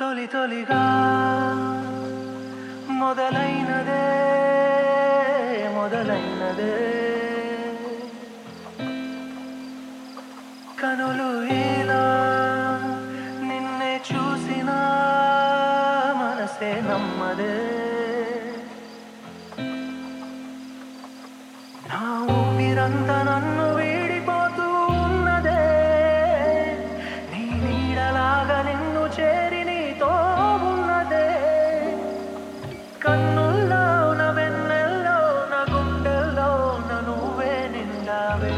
తొలి తొలిగా మొదలైనదే మొదలైనదే కనులు ఇలా నిన్నే చూసిన మనసే నమ్మదే నా ఊపిరంతా నన్ను వీడిపోతూ ఉన్నదే నీ నీడలాగా నిన్ను చేరి నీతో ఉన్నదే కన్నుల్లో నా వెన్నెల్లో నా గుండెల్లో నా నువ్వే నిండావే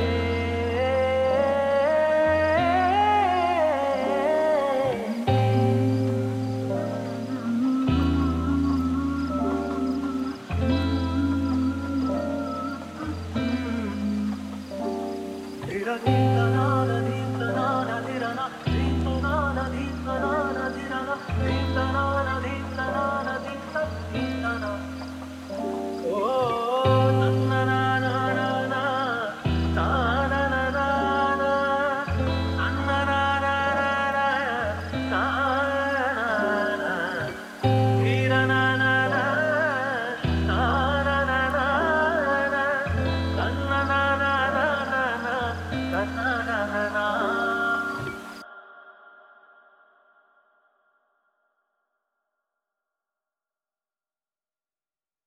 na